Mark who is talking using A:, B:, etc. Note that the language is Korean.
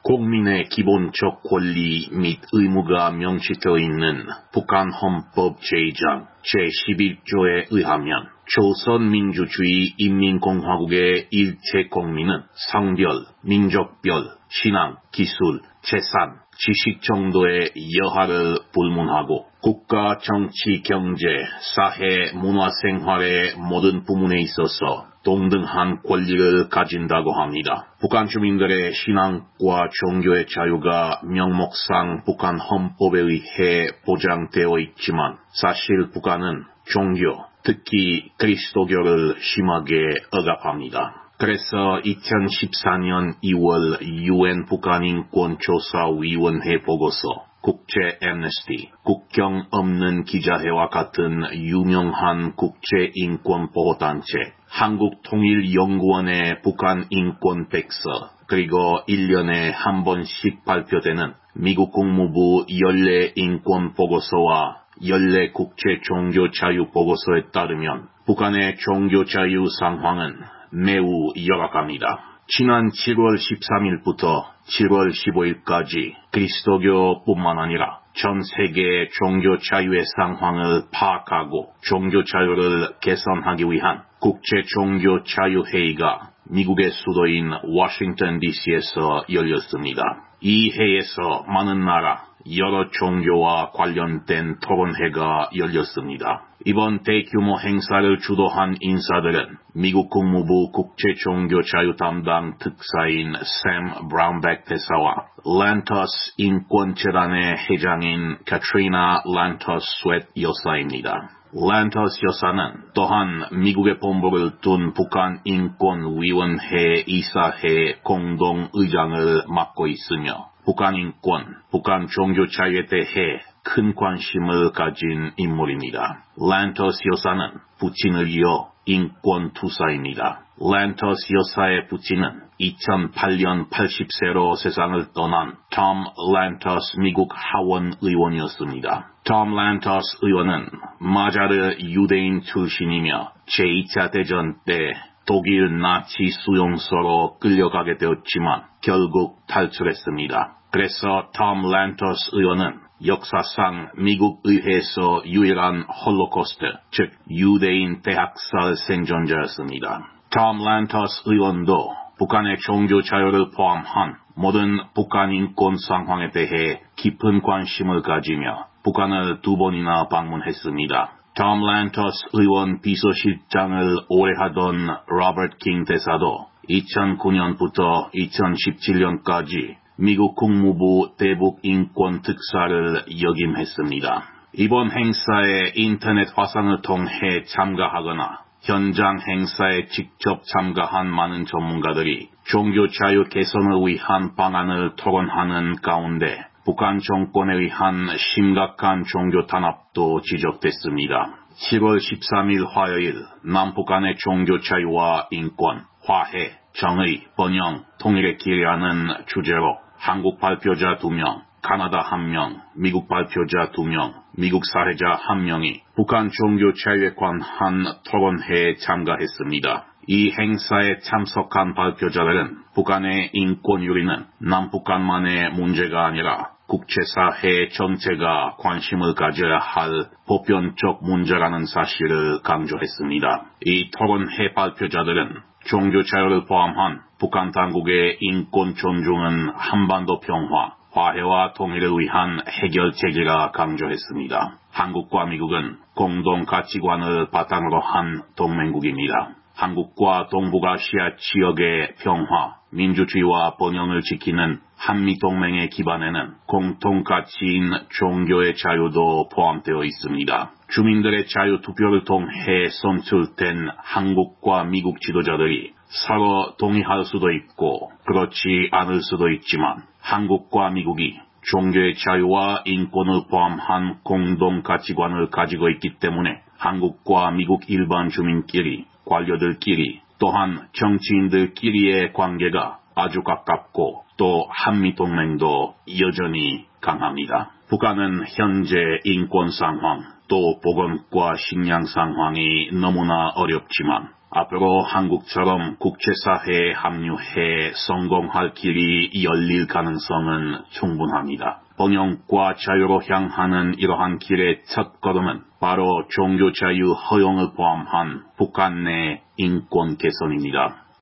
A: 국민의 기본적 권리 및 의무가 명시되어 있는 북한 헌법 제2장 제11조에 의하면 조선민주주의 인민공화국의 일체 국민은 성별, 민족별, 신앙, 기술, 재산, 지식 정도의 여하를 불문하고 국가, 정치, 경제, 사회, 문화 생활의 모든 부문에 있어서 동등한 권리를 가진다고 합니다. 북한 주민들의 신앙과 종교의 자유가 명목상 북한 헌법에 의해 보장되어 있지만 사실 북한은 종교, 특히 그리스도교를 심하게 억압합니다. 그래서 2014년 2월 UN 북한인권조사위원회 보고서, 국제 엠네스티, 국경 없는 기자회와 같은 유명한 국제인권보호단체, 한국통일연구원의 북한 인권 백서, 그리고 1년에 한 번씩 발표되는 미국 국무부 연례 인권 보고서와 연례 국제 종교 자유 보고서에 따르면 북한의 종교 자유 상황은 매우 열악합니다. 지난 7월 13일부터 7월 15일까지 그리스도교뿐만 아니라 전 세계 종교 자유의 상황을 파악하고 종교 자유를 개선하기 위한 국제 종교 자유 회의가 미국의 수도인 워싱턴 DC에서 열렸습니다. 이 회의에서 많은 나라, 여러 종교와 관련된 토론회가 열렸습니다. 이번 대규모 행사를 주도한 인사들은 미국 국무부 국제종교자유 담당 특사인 샘 브라운백 대사와 란터스 인권재단의 회장인 카트리나 란터스 스웨트 여사입니다. 란터스 여사는 또한 미국의 본부를 둔 북한인권위원회 이사회 공동의장을 맡고 있으며 북한 인권, 북한 종교 자유에 대해 큰 관심을 가진 인물입니다. 란터스 여사는 부친을 이어 인권투사입니다. 란터스 여사의 부친은 2008년 80세로 세상을 떠난 톰 란터스 미국 하원 의원이었습니다. 톰 란터스 의원은 마자르 유대인 출신이며 제2차 대전 때 독일 나치 수용소로 끌려가게 되었지만 결국 탈출했습니다. 그래서 톰 란터스 의원은 역사상 미국 의회에서 유일한 홀로코스트, 즉 유대인 대학살 생존자였습니다. 톰 란터스 의원도 북한의 종교 자유를 포함한 모든 북한 인권 상황에 대해 깊은 관심을 가지며 북한을 2번이나 방문했습니다. 톰 란터스 의원 비서실장을 오래 하던 로버트 킹 대사도 2009년부터 2017년까지 미국 국무부 대북 인권 특사를 역임했습니다. 이번 행사에 인터넷 화상을 통해 참가하거나 현장 행사에 직접 참가한 많은 전문가들이 종교 자유 개선을 위한 방안을 토론하는 가운데 북한 정권에 의한 심각한 종교 탄압도 지적됐습니다. 7월 13일 화요일 남북한의 종교 자유와 인권, 화해, 정의, 번영, 통일의 길이라는 주제로 한국 발표자 2명, 카나다 1명, 미국 발표자 2명, 미국 사회자 1명이 북한 종교 자유에 관한 토론회에 참가했습니다. 이 행사에 참석한 발표자들은 북한의 인권 유리는 남북한만의 문제가 아니라 국제사회 전체가 관심을 가져야 할 보편적 문제라는 사실을 강조했습니다. 이 토론회 발표자들은 종교 자유를 포함한 북한 당국의 인권 존중은 한반도 평화, 화해와 통일을 위한 해결책이라 강조했습니다. 한국과 미국은 공동 가치관을 바탕으로 한 동맹국입니다. 한국과 동북아시아 지역의 평화, 민주주의와 번영을 지키는 한미동맹의 기반에는 공통 가치인 종교의 자유도 포함되어 있습니다. 주민들의 자유투표를 통해 선출된 한국과 미국 지도자들이 서로 동의할 수도 있고 그렇지 않을 수도 있지만 한국과 미국이 종교의 자유와 인권을 포함한 공동 가치관을 가지고 있기 때문에 한국과 미국 일반 주민끼리, 관료들끼리, 또한 정치인들끼리의 관계가 아주 가깝고 또 한미동맹도 여전히 강합니다. 북한은 현재 인권 상황, 또 보건과 식량 상황이 너무나 어렵지만 앞으로 한국처럼 국제사회에 합류해 성공할 길이 열릴 가능성은 충분합니다. 번영과 자유로 향하는 이러한 길의 첫걸음은 바로 종교 자유 허용을 포함한 북한 내 인권 개선입니다.